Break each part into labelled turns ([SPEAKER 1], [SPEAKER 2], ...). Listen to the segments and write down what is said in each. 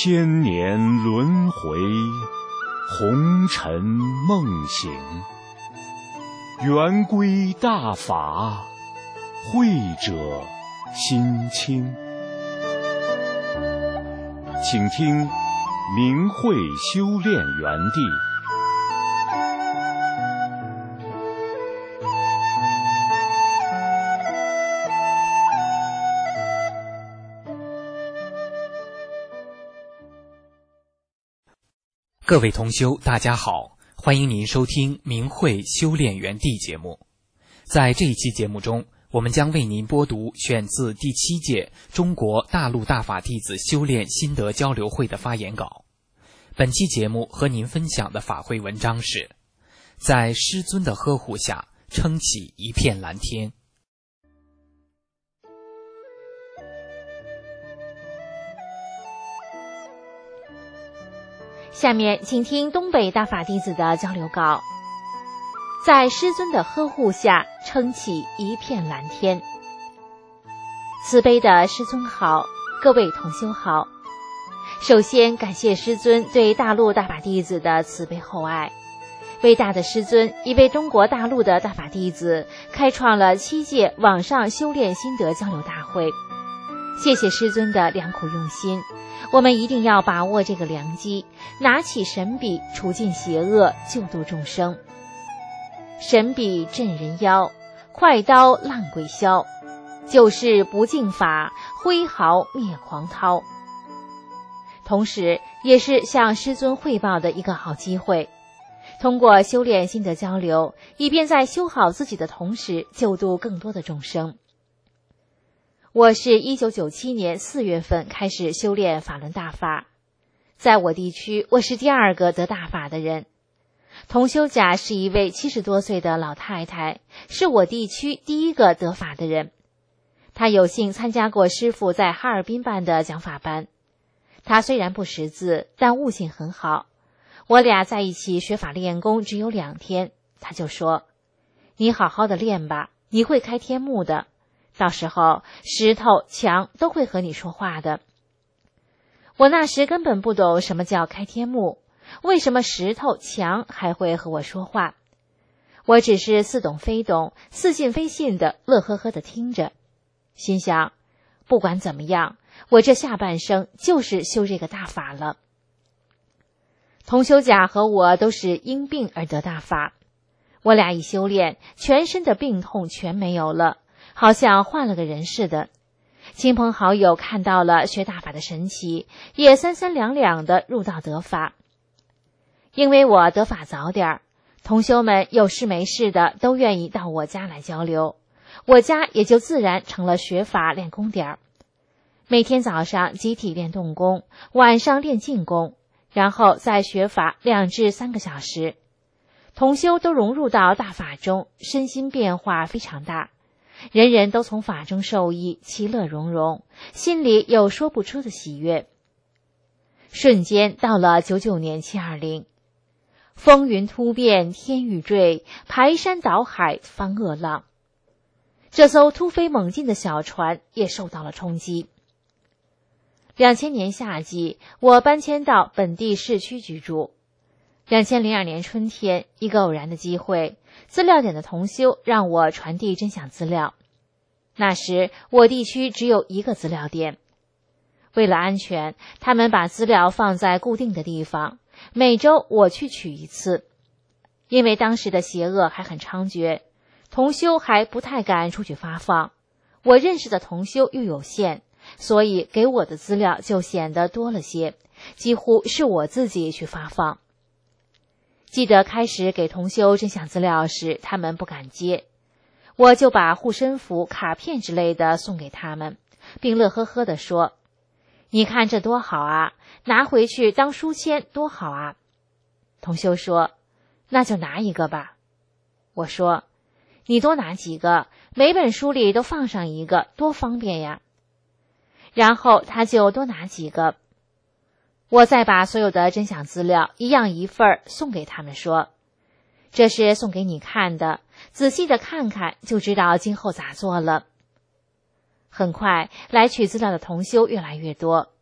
[SPEAKER 1] 千年轮回，红尘梦醒。圆规大法，慧者心清。请听明慧修炼园地。
[SPEAKER 2] 各位同修，大家好，欢迎您收听明慧修炼园地节目。在这一期节目中，我们将为您播读选自第7届中国大陆大法弟子修炼心得交流会的发言稿。本期节目和您分享的法会文章是：在师尊的呵护下，撑起一片蓝天。
[SPEAKER 3] 下面请听东北大法弟子的交流稿。在师尊的呵护下，撑起一片蓝天。慈悲的师尊好，各位同修好。首先感谢师尊对大陆大法弟子的慈悲厚爱。伟大的师尊已为中国大陆的大法弟子开创了7届网上修炼心得交流大会。谢谢师尊的良苦用心，我们一定要把握这个良机，拿起神笔除尽邪恶，救度众生。神笔镇人妖，快刀烂鬼消，救世不敬法，挥毫灭狂涛。同时也是向师尊汇报的一个好机会，通过修炼心得交流，以便在修好自己的同时救度更多的众生。我是1997年4月份开始修炼法轮大法，在我地区我是第2个得大法的人。同修甲是一位70多岁的老太太，是我地区第1个得法的人。她有幸参加过师父在哈尔滨办的讲法班。她虽然不识字，但悟性很好。我俩在一起学法练功只有2天，她就说：“你好好的练吧，你会开天目的。到时候石头墙都会和你说话的。”我那时根本不懂什么叫开天目，为什么石头墙还会和我说话。我只是似懂非懂，似信非信的乐呵呵的听着，心想不管怎么样，我这下半生就是修这个大法了。同修甲和我都是因病而得大法，我俩一修炼，全身的病痛全没有了，好像换了个人似的。亲朋好友看到了学大法的神奇，也3、3、2、2的入道得法。因为我得法早点，同修们有事没事的都愿意到我家来交流，我家也就自然成了学法练功点。每天早上集体练动功，晚上练静功，然后再学法2至3个小时。同修都融入到大法中，身心变化非常大，人人都从法中受益，其乐融融，心里有说不出的喜悦。瞬间到了99年720，风云突变，天欲坠，排山倒海翻恶浪。这艘突飞猛进的小船也受到了冲击。2000年夏季，我搬迁到本地市区居住。2002年春天，一个偶然的机会，资料点的同修让我传递真想资料。那时我地区只有1个资料点，为了安全，他们把资料放在固定的地方，每周我去取一次。因为当时的邪恶还很猖獗，同修还不太敢出去发放，我认识的同修又有限，所以给我的资料就显得多了些，几乎是我自己去发放。记得开始给同修真想资料时，他们不敢接，我就把护身符、卡片之类的送给他们，并乐呵呵地说：“你看这多好啊，拿回去当书签多好啊。”同修说：“那就拿一个吧。”我说：“你多拿几个，每本书里都放上一个，多方便呀。”然后他就多拿几个。我再把所有的真想资料一样一份送给他们，说：“这是送给你看的，仔细的看看就知道今后咋做了。”很快来取资料的同修越来越多，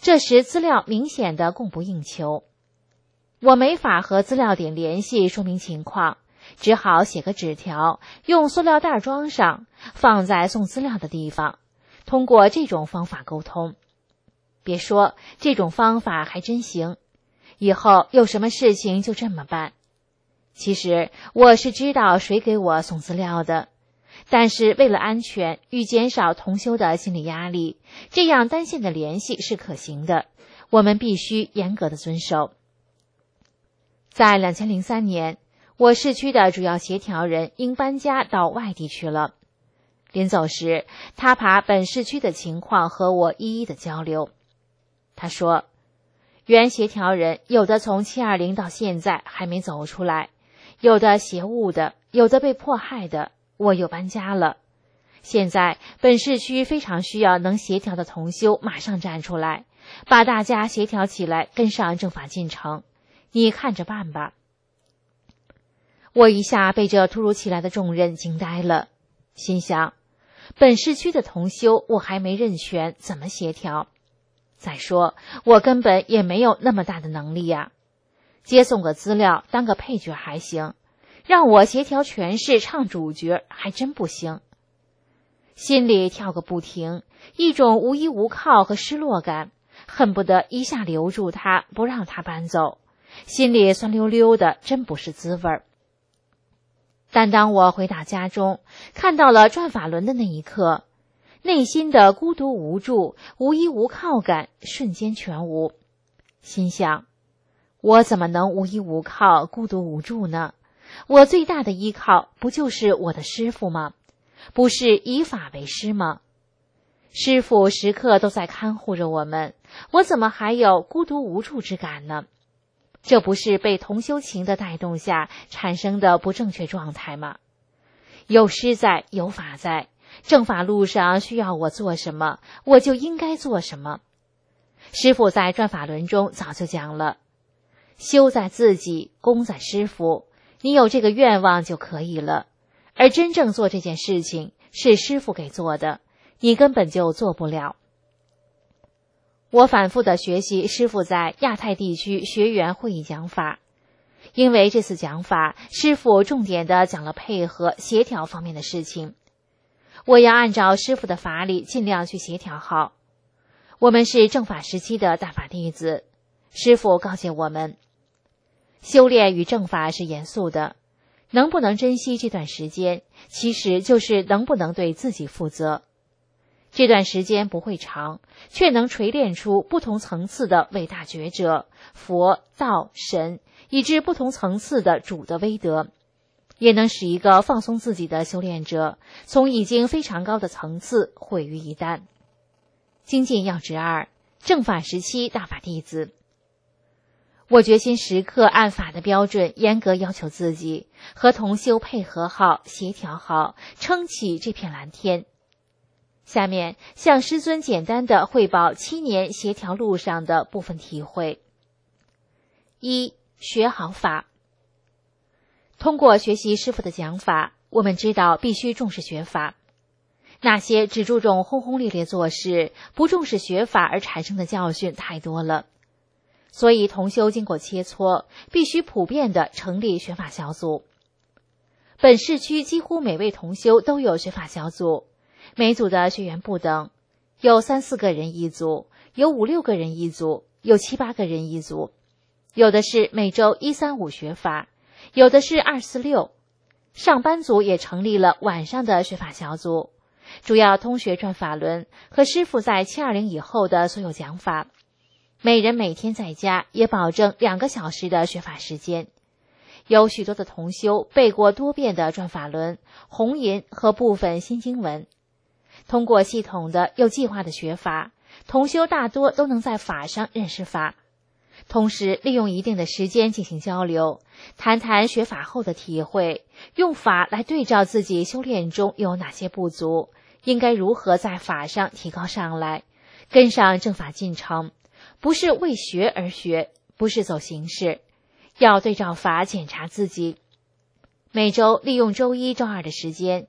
[SPEAKER 3] 这时资料明显的供不应求，我没法和资料点联系说明情况，只好写个纸条，用塑料袋装上，放在送资料的地方，通过这种方法沟通。别说，这种方法还真行，以后有什么事情就这么办。其实我是知道谁给我送资料的，但是为了安全与减少同修的心理压力，这样单线的联系是可行的，我们必须严格的遵守。在2003年，我市区的主要协调人因搬家到外地去了。临走时，他把本市区的情况和我一一的交流。他说，原协调人有的从720到现在还没走出来，有的邪误的，有的被迫害的，我又搬家了。现在本市区非常需要能协调的同修马上站出来，把大家协调起来，跟上正法进程，你看着办吧。我一下被这突如其来的重任惊呆了，心想，本市区的同修我还没认全，怎么协调？再说，我根本也没有那么大的能力呀。接送个资料，当个配角还行，让我协调全市唱主角还真不行。心里跳个不停，一种无依无靠和失落感，恨不得一下留住他，不让他搬走，心里酸溜溜的，真不是滋味儿。但当我回到家中，看到了转法轮的那一刻，内心的孤独无助、无依无靠感瞬间全无。心想，我怎么能无依无靠、孤独无助呢？我最大的依靠不就是我的师父吗？不是以法为师吗？师父时刻都在看护着我们，我怎么还有孤独无助之感呢？这不是被同修情的带动下产生的不正确状态吗？有师在，有法在，正法路上需要我做什么，我就应该做什么。师父在转法轮中早就讲了，修在自己，功在师父，你有这个愿望就可以了。而真正做这件事情是师父给做的，你根本就做不了。我反复的学习师父在亚太地区学员会议讲法，因为这次讲法，师父重点的讲了配合协调方面的事情。我要按照师父的法理尽量去协调好。我们是正法时期的大法弟子，师父告诫我们，修炼与正法是严肃的，能不能珍惜这段时间，其实就是能不能对自己负责。这段时间不会长，却能锤炼出不同层次的伟大觉者、佛、道、神，以至不同层次的主的威德，也能使一个放松自己的修炼者，从已经非常高的层次毁于一旦。精进要旨2，正法时期大法弟子。我决心时刻按法的标准严格要求自己，和同修配合好、协调好，撑起这片蓝天。下面向师尊简单的汇报7年协调路上的部分体会。1. 学好法。通过学习师父的讲法，我们知道必须重视学法。那些只注重轰轰烈烈做事，不重视学法而产生的教训太多了。所以同修经过切磋，必须普遍的成立学法小组。本市区几乎每位同修都有学法小组，每组的学员不等，有3、4个人一组，有5、6个人一组，有7、8个人一组，有的是每周1、3、5学法，有的是2、4、6。上班族也成立了晚上的学法小组，主要通学转法轮和师父在720以后的所有讲法。每人每天在家也保证2个小时的学法时间。有许多的同修背过多遍的转法轮、红银和部分新经文。通过系统的有计划的学法，同修大多都能在法上认识法，同时利用一定的时间进行交流，谈谈学法后的体会，用法来对照自己修炼中有哪些不足，应该如何在法上提高上来，跟上正法进程，不是为学而学，不是走形式，要对照法检查自己。每周利用周1、周2的时间，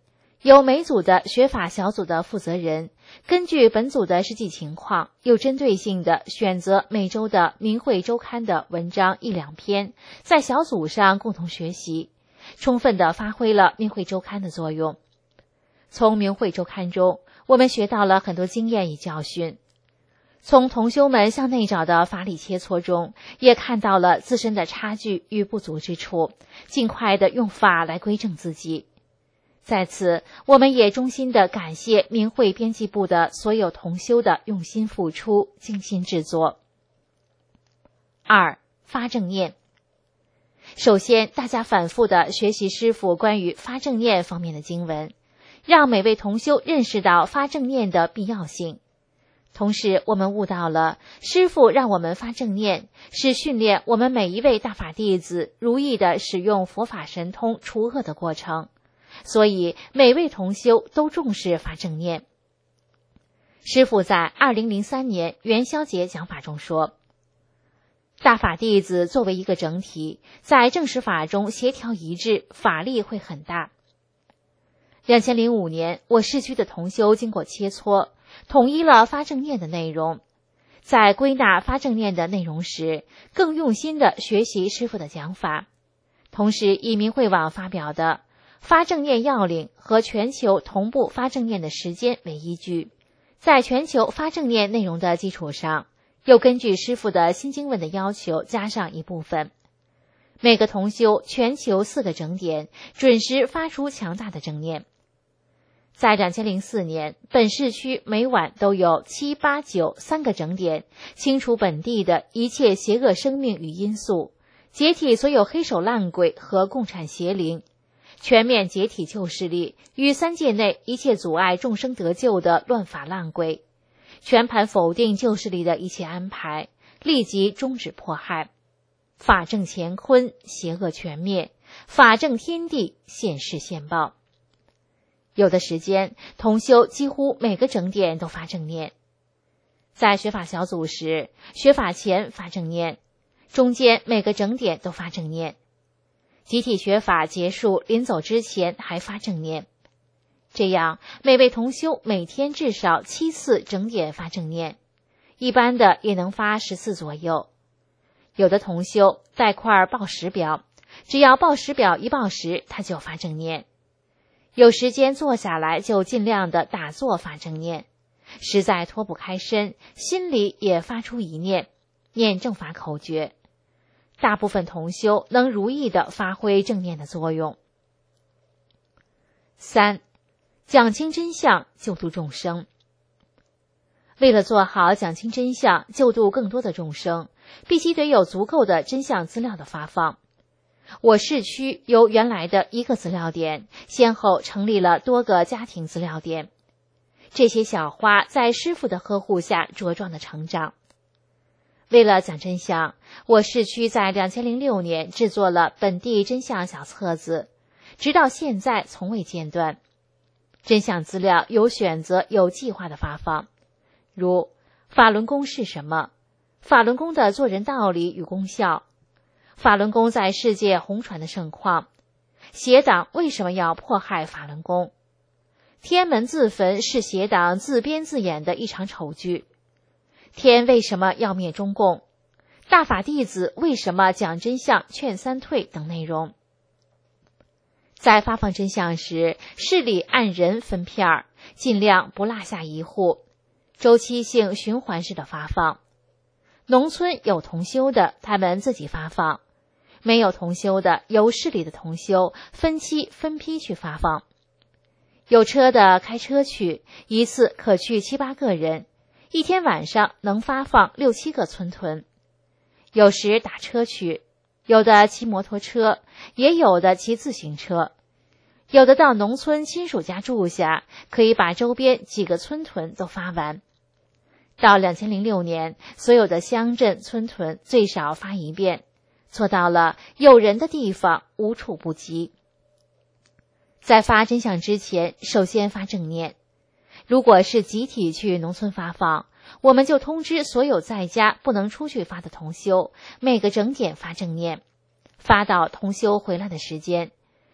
[SPEAKER 3] 由每组的学法小组的负责人根据本组的实际情况，有针对性地选择每周的明慧周刊的文章1-2篇，在小组上共同学习，充分地发挥了明慧周刊的作用。从明慧周刊中，我们学到了很多经验与教训，从同修们向内找的法理切磋中，也看到了自身的差距与不足之处，尽快地用法来规正自己。在此，我们也衷心地感谢明慧编辑部的所有同修的用心付出、精心制作。2. 发正念。首先，大家反复地学习师父关于发正念方面的经文，让每位同修认识到发正念的必要性。同时，我们悟到了师父让我们发正念，是训练我们每一位大法弟子如意地使用佛法神通除恶的过程。所以每位同修都重视发正念。师父在2003年元宵节讲法中说，大法弟子作为一个整体，在正实法中协调一致，法力会很大。2005年，我市区的同修经过切磋，统一了发正念的内容。在归纳发正念的内容时，更用心地学习师父的讲法，同时以明慧网发表的发正念要领和全球同步发正念的时间为依据，在全球发正念内容的基础上，又根据师父的新经文的要求加上一部分。每个同修全球4个整点，准时发出强大的正念。在2004年，本市区每晚都有7、8、9 3个整点，清除本地的一切邪恶生命与因素，解体所有黑手烂鬼和共产邪灵，全面解体旧势力与3界内一切阻碍众生得救的乱法烂鬼，全盘否定旧势力的一切安排，立即终止迫害。法正乾坤，邪恶全灭；法正天地，现世现报。有的时间，同修几乎每个整点都发正念。在学法小组时，学法前发正念，中间每个整点都发正念。集体学法结束临走之前还发正念，这样每位同修每天至少7次整点发正念，一般的也能发10次左右。有的同修带块报时表，只要报时表一报时，他就发正念。有时间坐下来就尽量的打坐发正念，实在脱不开身，心里也发出一念，念正法口诀。大部分同修能如意地发挥正念的作用。3. 讲清真相，救度众生。为了做好讲清真相，救度更多的众生，必须得有足够的真相资料的发放。我市区由原来的1个资料点，先后成立了多个家庭资料点。这些小花在师父的呵护下茁壮的成长。为了讲真相，我市区在2006年制作了本地真相小册子，直到现在从未间断。真相资料有选择、有计划的发放，如法轮功是什么？法轮功的做人道理与功效，法轮功在世界红传的盛况，邪党为什么要迫害法轮功？天安门自焚是邪党自编自演的一场丑剧。天为什么要灭中共？大法弟子为什么讲真相劝三退等内容。在发放真相时，市里按人分片，尽量不落下一户，周期性循环式的发放。农村有同修的，他们自己发放；没有同修的，由市里的同修分期分批去发放。有车的开车去，一次可去7、8个人，一天晚上能发放6、7个村屯。有时打车去，有的骑摩托车，也有的骑自行车，有的到农村亲属家住下，可以把周边几个村屯都发完。到2006年，所有的乡镇村屯最少发一遍，做到了有人的地方无处不及。在发真相之前，首先发正念。如果是集体去农村发放，我们就通知所有在家不能出去发的同修，每个整点发正念，发到同修回来的时间。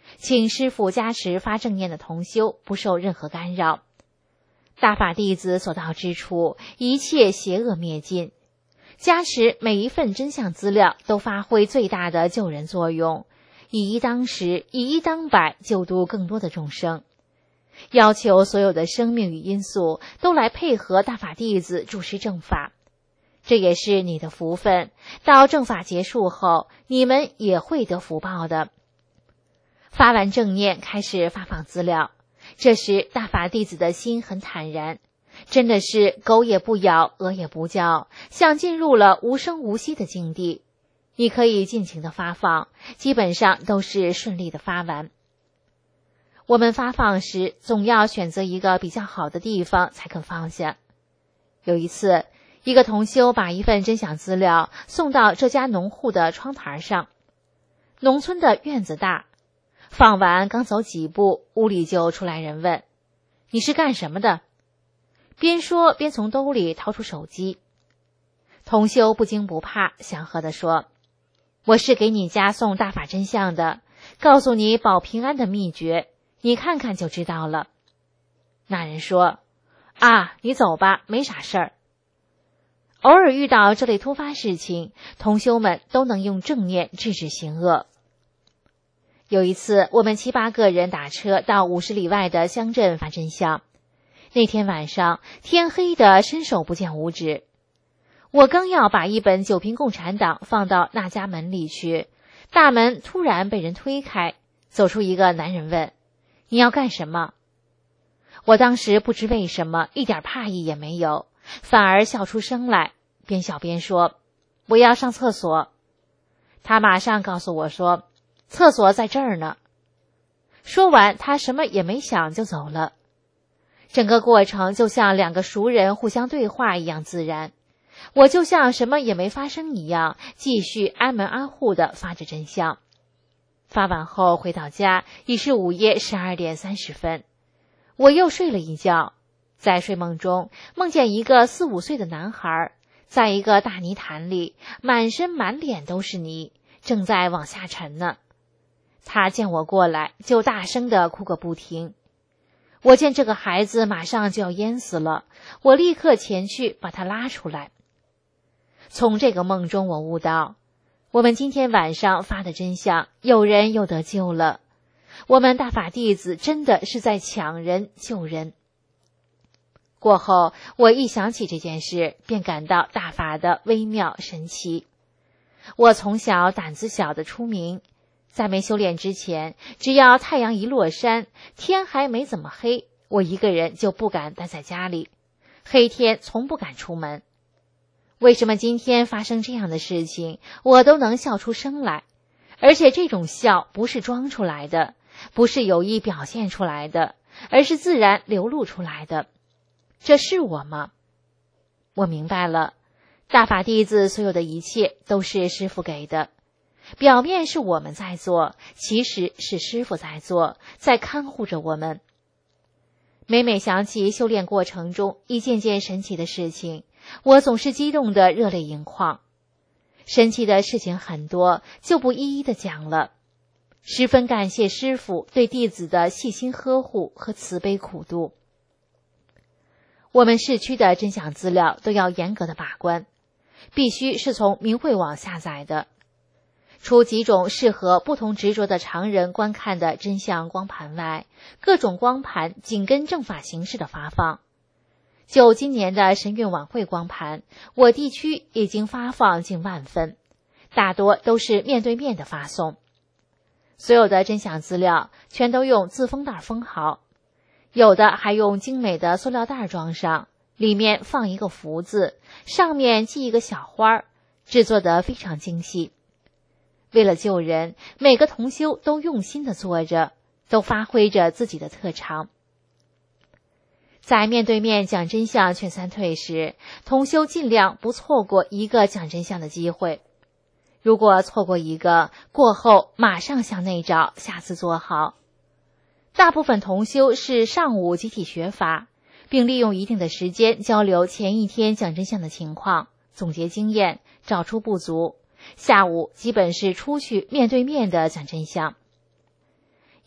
[SPEAKER 3] 请师父加持发正念的同修不受任何干扰。大法弟子所到之处，一切邪恶灭尽，加持每一份真相资料都发挥最大的救人作用，以一当十，以一当百，救度更多的众生。要求所有的生命与因素都来配合大法弟子主持正法，这也是你的福分。到正法结束后，你们也会得福报的。发完正念，开始发放资料。这时大法弟子的心很坦然，真的是狗也不咬，鹅也不叫，像进入了无声无息的境地。你可以尽情的发放，基本上都是顺利的发完。我们发放时总要选择一个比较好的地方才肯放下。有一次，一个同修把一份真相资料送到这家农户的窗台上。农村的院子大，放完刚走几步，屋里就出来人问：“你是干什么的？”边说边从兜里掏出手机。同修不惊不怕，祥和地说：“我是给你家送大法真相的，告诉你保平安的秘诀，你看看就知道了。”那人说：“啊，你走吧，没啥事儿。”偶尔遇到这类突发事情，同修们都能用正念制止行恶。有一次，我们7、8个人打车到50里外的乡镇发真相。那天晚上，天黑的伸手不见五指。我刚要把一本《九评共产党》放到那家门里去，大门突然被人推开，走出一个男人问：“你要干什么？”我当时不知为什么，一点怕意也没有，反而笑出声来，边笑边说：“我要上厕所。”他马上告诉我说：“厕所在这儿呢。”说完，他什么也没想就走了。整个过程就像2个熟人互相对话一样自然，我就像什么也没发生一样，继续安门安户地发着真相。发完后回到家，已是午夜12点30分。我又睡了一觉，在睡梦中梦见一个4、5岁的男孩，在一个大泥潭里，满身满脸都是泥，正在往下沉呢。他见我过来，就大声地哭个不停。我见这个孩子马上就要淹死了，我立刻前去把他拉出来。从这个梦中，我悟到，我们今天晚上发的真相，有人又得救了。我们大法弟子真的是在抢人救人。过后，我一想起这件事，便感到大法的微妙神奇。我从小胆子小的出名，在没修炼之前，只要太阳一落山，天还没怎么黑，我一个人就不敢待在家里，黑天从不敢出门。为什么今天发生这样的事情，我都能笑出声来，而且这种笑不是装出来的，不是有意表现出来的，而是自然流露出来的。这是我吗？我明白了，大法弟子所有的一切都是师父给的。表面是我们在做，其实是师父在做，在看护着我们。每每想起修炼过程中一件件神奇的事情，我总是激动得热泪盈眶。神奇的事情很多，就不一一的讲了。十分感谢师父对弟子的细心呵护和慈悲苦度。我们市区的真相资料都要严格的把关，必须是从明慧网下载的。除几种适合不同执着的常人观看的真相光盘外，各种光盘紧跟正法形式的发放。就今年的神韵晚会光盘，我地区已经发放近10000份，大多都是面对面的发送。所有的真相资料全都用自封袋封好，有的还用精美的塑料袋装上，里面放一个福字，上面系一个小花，制作得非常精细。为了救人，每个同修都用心地做着，都发挥着自己的特长。在面对面讲真相劝三退时，同修尽量不错过一个讲真相的机会。如果错过一个，过后马上向内找，下次做好。大部分同修是上午集体学法，并利用一定的时间交流前一天讲真相的情况，总结经验，找出不足。下午基本是出去面对面的讲真相。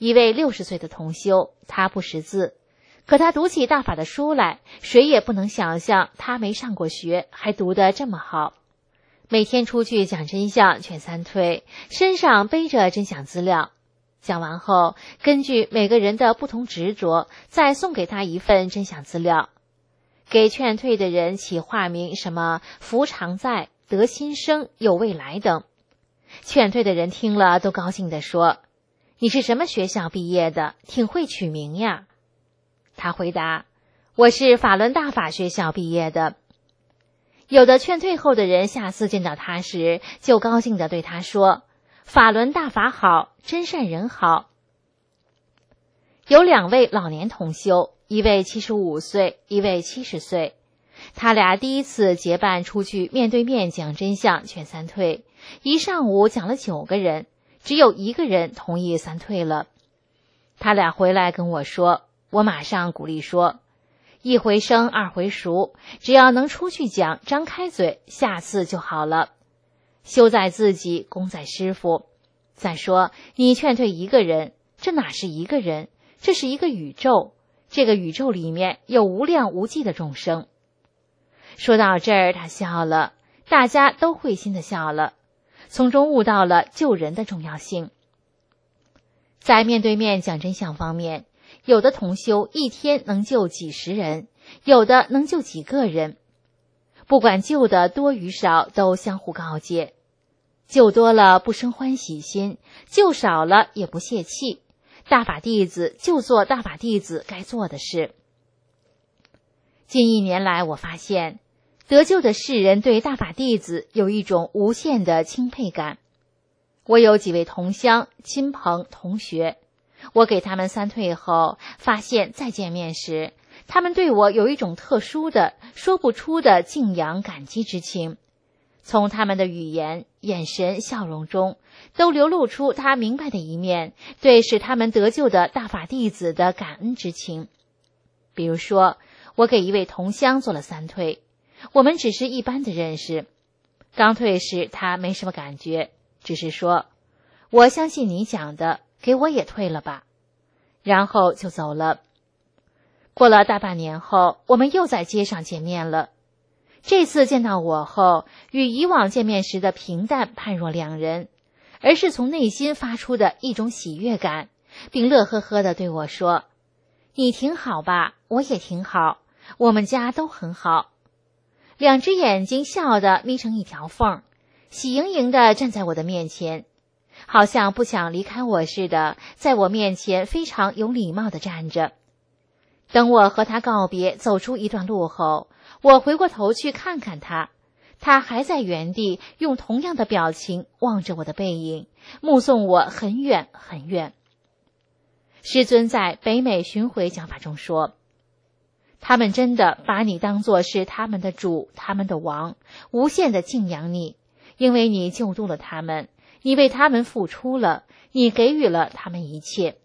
[SPEAKER 3] 一位60岁的同修，他不识字，可他读起大法的书来，谁也不能想象他没上过学，还读得这么好。每天出去讲真相劝三退，身上背着真相资料，讲完后根据每个人的不同执着，再送给他一份真相资料。给劝退的人起化名，什么福常在、得新生、有未来等。劝退的人听了都高兴地说，你是什么学校毕业的，挺会取名呀。他回答，我是法轮大法学校毕业的。有的劝退后的人下次见到他时，就高兴地对他说，法轮大法好，真善人好。有2位老年同修，一位75岁，一位70岁。他俩第一次结伴出去面对面讲真相劝三退，一上午讲了9个人，只有1个人同意三退了。他俩回来跟我说，我马上鼓励说，一回生二回熟，只要能出去讲，张开嘴，下次就好了。修在自己，功在师父。再说你劝退1个人，这哪是1个人，这是一个宇宙，这个宇宙里面有无量无际的众生。说到这儿，他笑了，大家都会心的笑了，从中悟到了救人的重要性。在面对面讲真相方面，有的同修一天能救几十人，有的能救几个人。不管救的多与少，都相互告诫。救多了不生欢喜心，救少了也不泄气。大法弟子就做大法弟子该做的事。近1年来，我发现得救的世人对大法弟子有一种无限的钦佩感。我有几位同乡、亲朋、同学，我给他们三退后，发现再见面时，他们对我有一种特殊的、说不出的敬仰感激之情。从他们的语言、眼神、笑容中，都流露出他明白的一面，对使他们得救的大法弟子的感恩之情。比如说，我给一位同乡做了三退，我们只是一般的认识。刚退时他没什么感觉，只是说，我相信你讲的，给我也退了吧，然后就走了。过了大半年后，我们又在街上见面了。这次见到我后，与以往见面时的平淡判若两人，而是从内心发出的一种喜悦感，并乐呵呵地对我说，你挺好吧，我也挺好，我们家都很好。2只眼睛笑得眯成一条缝，喜盈盈地站在我的面前，好像不想离开我似的，在我面前非常有礼貌地站着。等我和他告别，走出一段路后，我回过头去看看他，他还在原地用同样的表情望着我的背影，目送我很远很远。师尊在北美巡回讲法中说，他们真的把你当作是他们的主，他们的王，无限的敬仰你，因为你救度了他们，你为他们付出了，你给予了他们一切。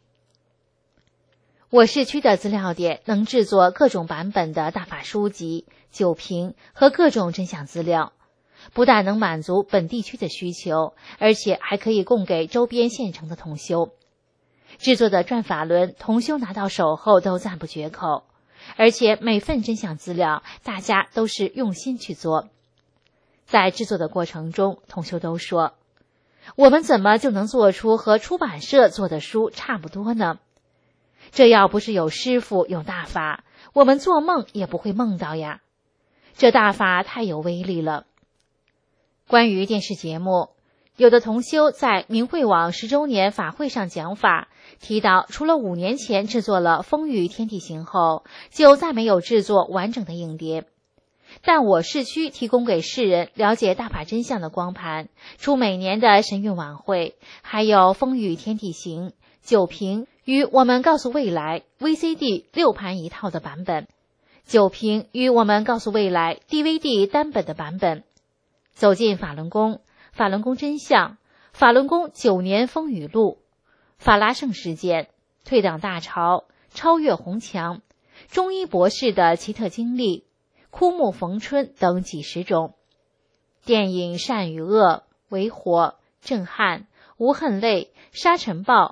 [SPEAKER 3] 我市区的资料点能制作各种版本的大法书籍、酒瓶和各种真相资料，不但能满足本地区的需求，而且还可以供给周边县城的同修。制作的转法轮，同修拿到手后都赞不绝口，而且每份真相资料大家都是用心去做。在制作的过程中，同修都说，我们怎么就能做出和出版社做的书差不多呢？这要不是有师父有大法，我们做梦也不会梦到呀。这大法太有威力了。关于电视节目，有的同修在明慧网10周年法会上讲法，提到除了5年前制作了风雨天地行后，就再没有制作完整的影碟。但我市区提供给世人了解大法真相的光盘，除每年的神韵晚会，还有风雨天地行、酒瓶与我们告诉未来 VCD 6盘一套的版本，酒瓶与我们告诉未来 DVD 单本的版本。走进法轮功、法轮功真相、法轮功9年风雨录、法拉盛事件、退党大潮、超越红墙、中医博士的奇特经历、枯木逢春等几十种。电影《善与恶》、为火、震撼、无恨泪、沙尘暴、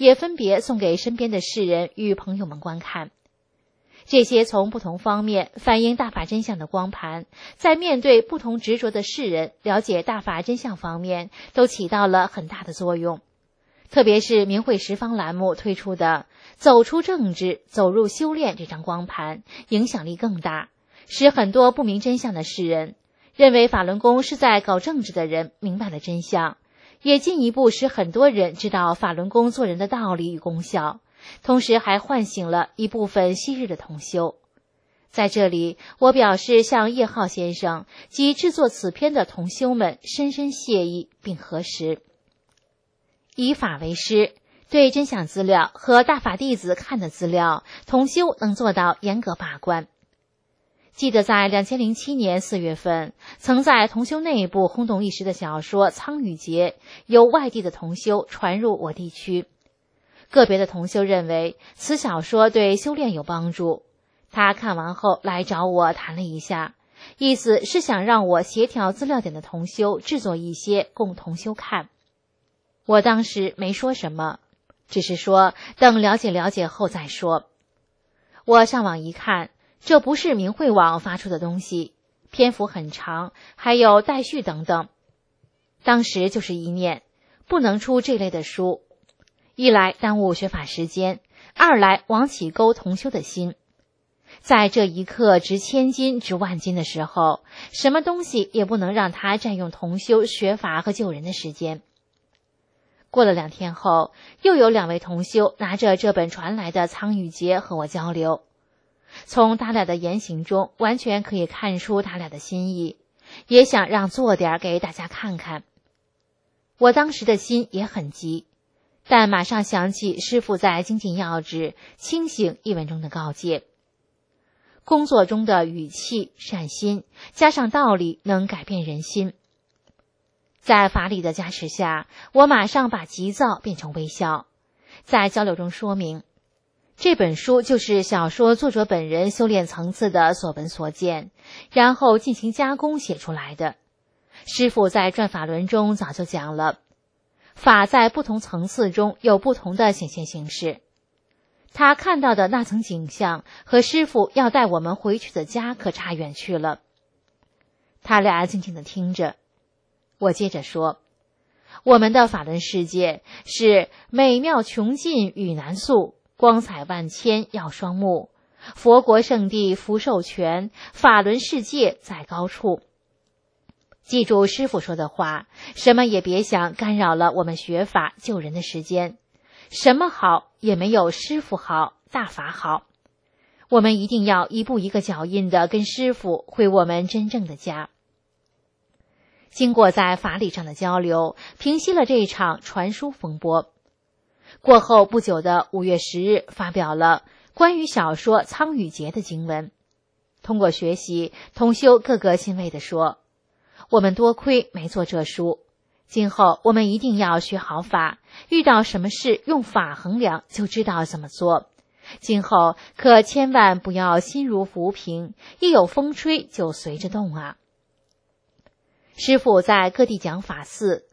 [SPEAKER 3] 也分别送给身边的士人与朋友们观看。这些从不同方面反映大法真相的光盘，在面对不同执着的士人了解大法真相方面都起到了很大的作用。特别是明慧十方栏目推出的走出政治走入修炼这张光盘，影响力更大，使很多不明真相的士人认为法轮功是在搞政治的人明白了真相，也进一步使很多人知道法轮功做人的道理与功效，同时还唤醒了一部分昔日的同修。在这里，我表示向叶浩先生及制作此片的同修们深深谢意并核实。以法为师，对真相资料和大法弟子看的资料，同修能做到严格把关。记得在2007年4月份，曾在同修内部轰动一时的小说《苍雨节》由外地的同修传入我地区。个别的同修认为此小说对修炼有帮助，他看完后来找我谈了一下，意思是想让我协调资料点的同修制作一些供同修看。我当时没说什么，只是说等了解后再说。我上网一看，这不是明慧网发出的东西，篇幅很长，还有待续等等。当时就是一念，不能出这类的书，一来耽误学法时间，二来枉起勾同修的心。在这一刻值千金值万金的时候，什么东西也不能让它占用同修学法和救人的时间。过了2天后，又有2位同修拿着这本传来的《苍雨节》和我交流。从他俩的言行中完全可以看出他俩的心意，也想让做点给大家看看。我当时的心也很急，但马上想起师父在《精进要旨清醒》一文中的告诫，工作中的语气、善心加上道理能改变人心。在法理的加持下，我马上把急躁变成微笑，在交流中说明这本书就是小说作者本人修炼层次的所闻所见，然后进行加工写出来的。师父在转法轮中早就讲了，法在不同层次中有不同的显现形式。他看到的那层景象和师父要带我们回去的家可差远去了。他俩静静地听着，我接着说，我们的法轮世界是美妙穷尽与难诉，光彩万千耀双目，佛国圣地福寿全，法轮世界在高处。记住师父说的话，什么也别想干扰了我们学法救人的时间，什么好也没有师父好，大法好。我们一定要一步一个脚印的跟师父回我们真正的家。经过在法理上的交流，平息了这一场传书风波。过后不久的5月10日发表了关于小说《苍雨节》的经文。通过学习，同修个个欣慰地说，我们多亏没做这书，今后我们一定要学好法，遇到什么事用法衡量就知道怎么做。今后可千万不要心如浮萍，一有风吹就随着动啊。师父在各地讲法寺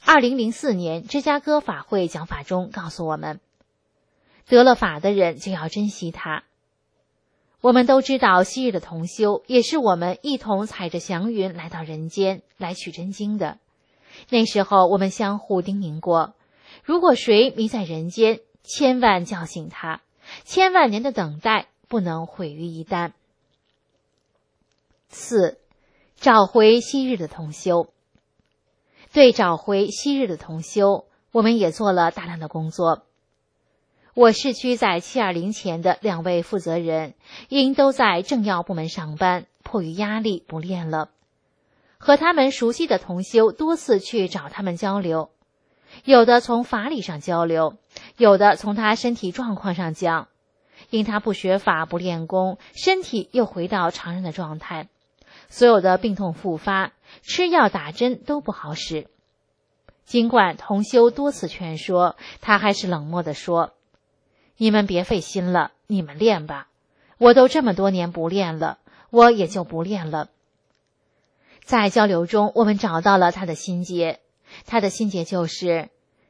[SPEAKER 3] 2004年芝加哥法会讲法中告诉我们，得了法的人就要珍惜它。我们都知道昔日的同修也是我们一同踩着祥云来到人间来取真经的。那时候我们相互叮咛过，如果谁迷在人间，千万叫醒他，千万年的等待不能毁于一旦。4. 找回昔日的同修。对找回昔日的同修，我们也做了大量的工作。我市区在720前的2位负责人，因都在政要部门上班，迫于压力不练了。和他们熟悉的同修多次去找他们交流，有的从法理上交流，有的从他身体状况上讲。因他不学法不练功，身体又回到常人的状态，所有的病痛复发，吃药打针都不好使。尽管同修多次劝说，他还是冷漠地说，你们别费心了，你们练吧，我都这么多年不练了，我也就不练了。在交流中，我们找到了他的心结，他的心结就是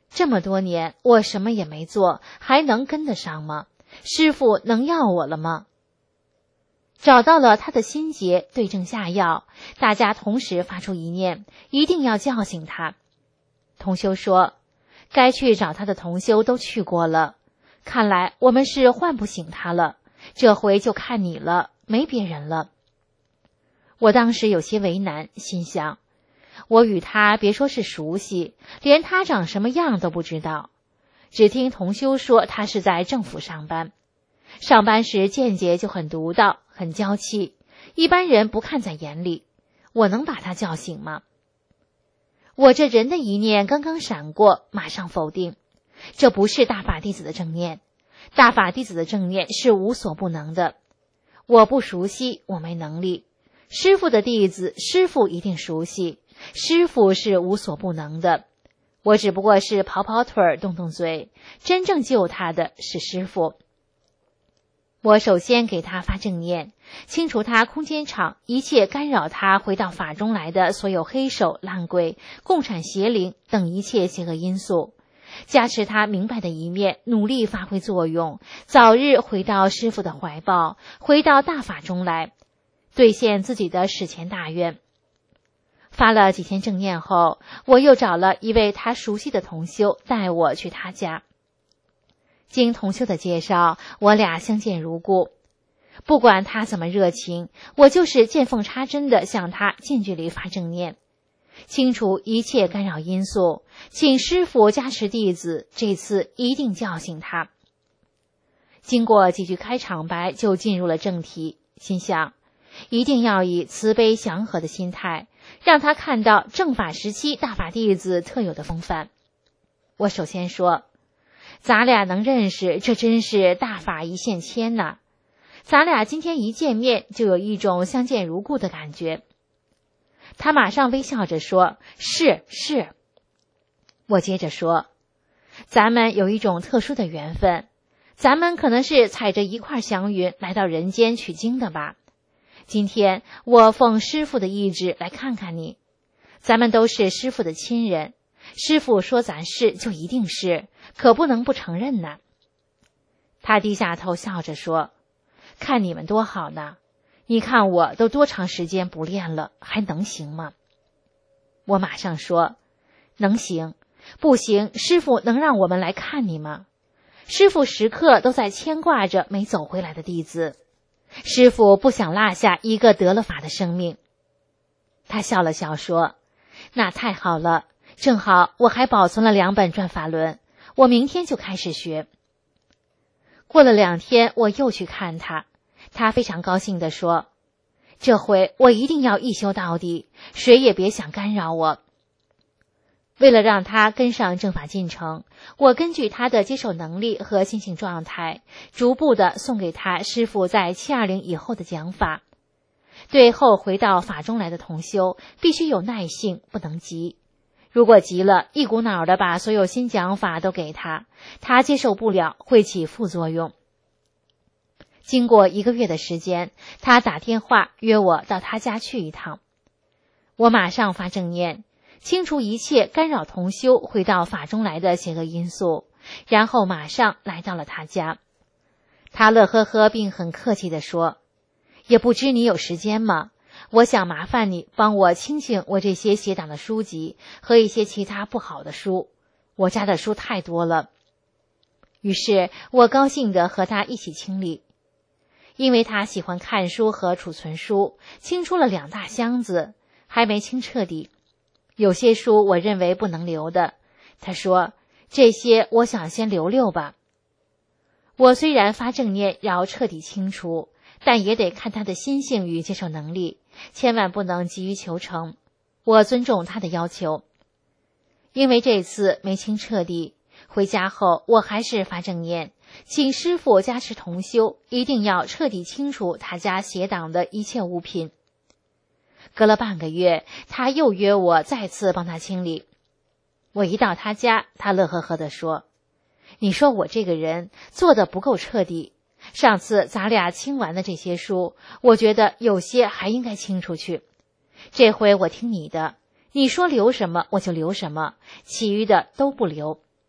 [SPEAKER 3] 这么多年我什么也没做，还能跟得上吗？师父能要我了吗？找到了他的心结，对症下药，大家同时发出一念，一定要叫醒他。同修说，该去找他的同修都去过了，看来我们是唤不醒他了，这回就看你了，没别人了。我当时有些为难，心想，我与他别说是熟悉，连他长什么样都不知道，只听同修说他是在政府上班，上班时见解就很独到，很娇气，一般人不看在眼里，我能把他叫醒吗？我这人的一念刚刚闪过，马上否定，这不是大法弟子的正念，大法弟子的正念是无所不能的，我不熟悉，我没能力，师父的弟子，师父一定熟悉，师父是无所不能的，我只不过是跑跑腿动动嘴，真正救他的是师父。我首先给他发正念，清除他空间场一切干扰他回到法中来的所有黑手、烂鬼、共产邪灵等一切邪恶因素，加持他明白的一面，努力发挥作用，早日回到师父的怀抱，回到大法中来，兑现自己的史前大愿。发了几天正念后，我又找了一位他熟悉的同修带我去他家。经同修的介绍，我俩相见如故。不管他怎么热情，我就是见缝插针地向他近距离发正念，清除一切干扰因素，请师父加持弟子，这次一定叫醒他。经过几句开场白，就进入了正题，心想一定要以慈悲祥和的心态，让他看到正法时期大法弟子特有的风范。我首先说，咱俩能认识，这真是大法一线牵呐！咱俩今天一见面，就有一种相见如故的感觉。他马上微笑着说，是。我接着说，咱们有一种特殊的缘分，咱们可能是踩着一块祥云来到人间取经的吧。今天我奉师父的意志来看看你，咱们都是师父的亲人，师父说咱是就一定是，可不能不承认呐。他低下头笑着说，看你们多好呢，你看我都多长时间不练了，还能行吗？我马上说，能行，不行，师父能让我们来看你吗？师父时刻都在牵挂着没走回来的弟子，师父不想落下一个得了法的生命。他笑了笑说，那太好了，正好我还保存了2本转法轮，我明天就开始学。过了2天，我又去看他，他非常高兴地说，这回我一定要一修到底，谁也别想干扰我。为了让他跟上正法进程，我根据他的接受能力和心性状态，逐步地送给他师父在720以后的讲法。对后回到法中来的同修，必须有耐性，不能急。如果急了，一股脑的把所有新讲法都给他，他接受不了，会起副作用。经过1个月的时间，他打电话约我到他家去一趟。我马上发正念，清除一切干扰同修回到法中来的邪恶因素，然后马上来到了他家。他乐呵呵并很客气地说，也不知你有时间吗？我想麻烦你帮我清清我这些邪党的书籍和一些其他不好的书，我家的书太多了。于是我高兴地和他一起清理。因为他喜欢看书和储存书，清出了2大箱子，还没清彻底。有些书我认为不能留的，他说，这些我想先留吧。我虽然发正念要彻底清除，但也得看他的心性与接受能力，千万不能急于求成。我尊重他的要求。因为这次没清彻底，回家后我还是发正念，请师父加持同修，一定要彻底清除他家邪党的一切物品。隔了半个月，他又约我再次帮他清理。我一到他家，他乐呵呵地说，你说我这个人做得不够彻底，上次咱俩清完的这些书，我觉得有些还应该清出去。这回我听你的，你说留什么我就留什么，其余的都不留。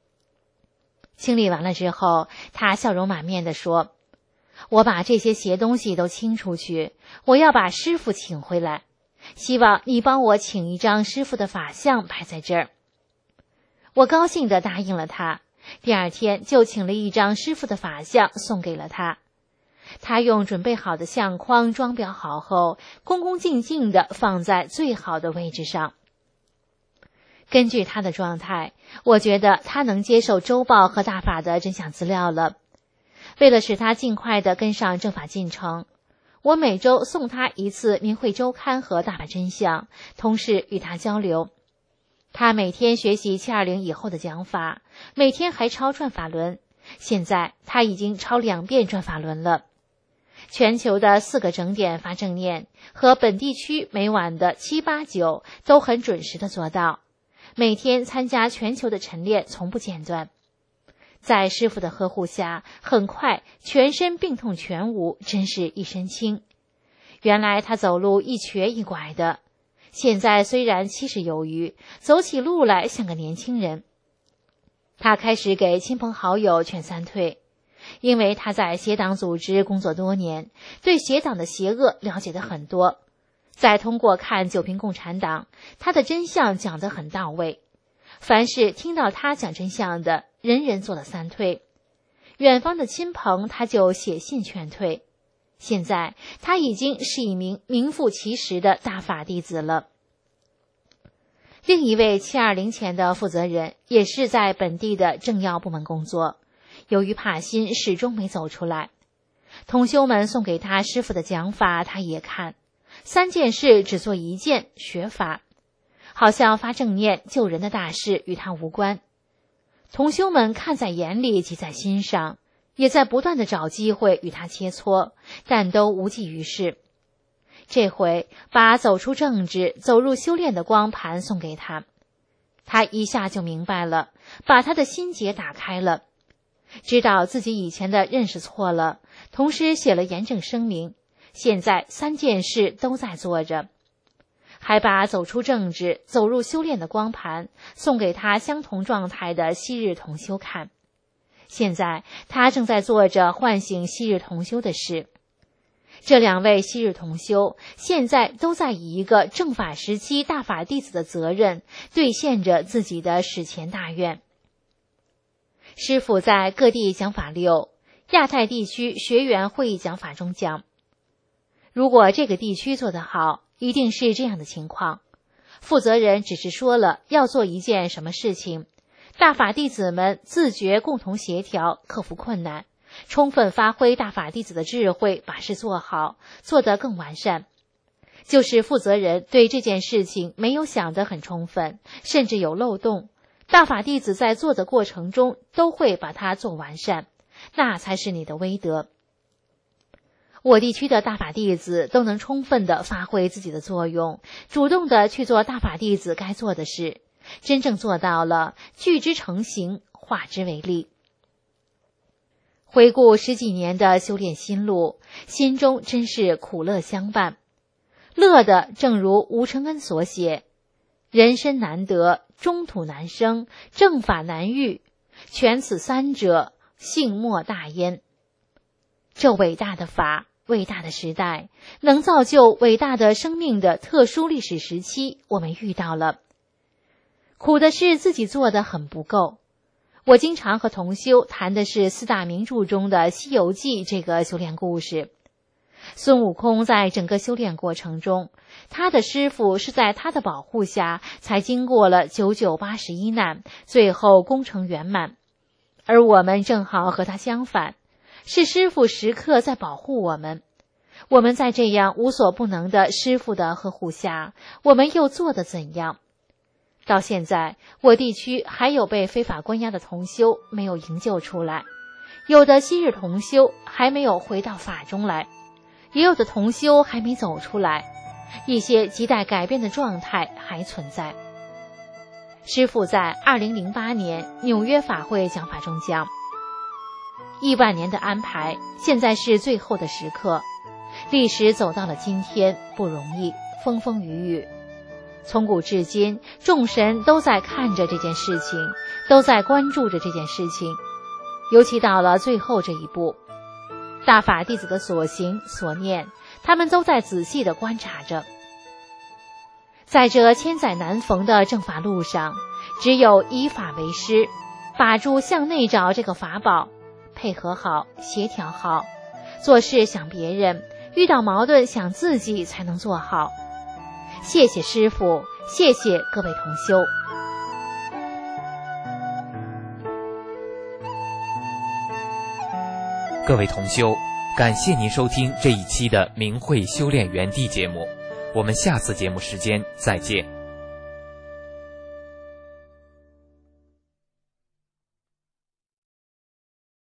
[SPEAKER 3] 清理完了之后，他笑容满面地说：“我把这些邪东西都清出去，我要把师父请回来，希望你帮我请一张师父的法像摆在这儿。”我高兴地答应了他，第二天就请了一张师父的法像送给了他。他用准备好的相框装裱好后，恭恭敬敬地放在最好的位置上。根据他的状态，我觉得他能接受周报和大法的真相资料了。为了使他尽快地跟上正法进程，我每周送他一次明慧周刊和大法真相，同时与他交流。他每天学习720以后的讲法，每天还抄转法轮，现在他已经抄2遍转法轮了。全球的4个整点发正念和本地区每晚的7、8、9都很准时地做到，每天参加全球的晨练从不间断。在师父的呵护下，很快全身病痛全无，真是一身轻。原来他走路一瘸一拐的，现在虽然70有余，走起路来像个年轻人。他开始给亲朋好友劝三退，因为他在邪党组织工作多年，对邪党的邪恶了解得很多。再通过看九瓶共产党，他的真相讲得很到位。凡是听到他讲真相的，人人做了三退。远方的亲朋他就写信劝退。现在他已经是一名名副其实的大法弟子了。另一位720前的负责人也是在本地的政要部门工作，由于怕心始终没走出来。同修们送给他师父的讲法他也看，3件事只做1件，学法，好像发正念救人的大事与他无关。同修们看在眼里，记在心上，也在不断地找机会与他切磋，但都无济于事。这回把走出政治走入修炼的光盘送给他，他一下就明白了，把他的心结打开了，知道自己以前的认识错了，同时写了严正声明，现在3件事都在做着，还把走出政治走入修炼的光盘送给他相同状态的昔日同修看。现在他正在做着唤醒昔日同修的事。这2位昔日同修现在都在以一个正法时期大法弟子的责任兑现着自己的史前大愿。师父在各地讲法6，亚太地区学员会议讲法中讲，如果这个地区做得好，一定是这样的情况。负责人只是说了要做一件什么事情，大法弟子们自觉共同协调，克服困难，充分发挥大法弟子的智慧，把事做好，做得更完善。就是负责人对这件事情没有想得很充分，甚至有漏洞，大法弟子在做的过程中都会把它做完善，那才是你的威德。我地区的大法弟子都能充分地发挥自己的作用，主动地去做大法弟子该做的事，真正做到了聚之成形，化之为力。回顾10几年的修炼心路，心中真是苦乐相伴。乐的正如吴承恩所写，人身难得，中土难生，正法难遇，全此3者，幸莫大焉。这伟大的法，伟大的时代，能造就伟大的生命的特殊历史时期，我们遇到了。苦的是自己做的很不够。我经常和同修谈的是4大名著中的《西游记》这个修炼故事。孙悟空在整个修炼过程中，他的师父是在他的保护下才经过了9981难，最后功成圆满。而我们正好和他相反，是师父时刻在保护我们。我们在这样无所不能的师父的呵护下，我们又做得怎样？到现在，我地区还有被非法关押的同修没有营救出来，有的昔日同修还没有回到法中来，也有的同修还没走出来，一些亟待改变的状态还存在。师父在2008年纽约法会讲法中讲，亿万年的安排，现在是最后的时刻，历史走到了今天，不容易，风风雨雨。从古至今，众神都在看着这件事情，都在关注着这件事情。 尤其到了最后这一步，大法弟子的所行所念，他们都在仔细地观察着。在这千载难逢的正法路上，只有以法为师，把住向内找这个法宝，配合好，协调好，做事想别人，遇到矛盾想自己才能做好。谢谢师父，谢谢各位同修。
[SPEAKER 2] 各位同修，感谢您收听这一期的明慧修炼园地节目，我们下次节目时间再见。